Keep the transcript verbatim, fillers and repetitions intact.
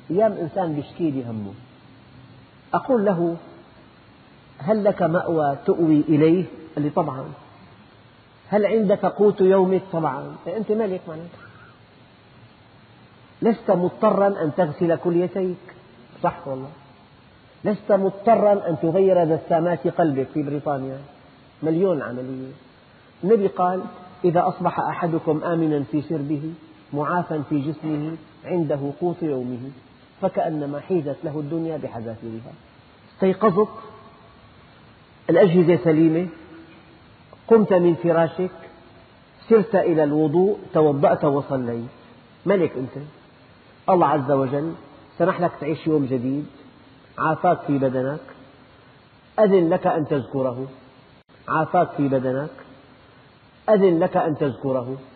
أيام إنسان بيشكي لي همه، أقول له: هل لك مأوى تؤوي إليه؟ قال لي: طبعا. هل عندك قوت يومك؟ طبعا. أنت مالك معناته؟ لست مضطرا أن تغسل كليتيك، صح والله. لست مضطرا أن تغير دسامات قلبك في بريطانيا، مليون عملية. النبي قال: إذا أصبح أحدكم آمنا في سربه معافى في جسمه عنده قوت يومه فكأنما حيزت له الدنيا بحذافيرها. استيقظت، الأجهزة سليمة، قمت من فراشك، سرت إلى الوضوء، توضأت وصليت، ملك أنت. الله عز وجل سمح لك تعيش يوم جديد، عافاك في بدنك، أذن لك أن تذكره، عافاك في بدنك، أذن لك أن تذكره.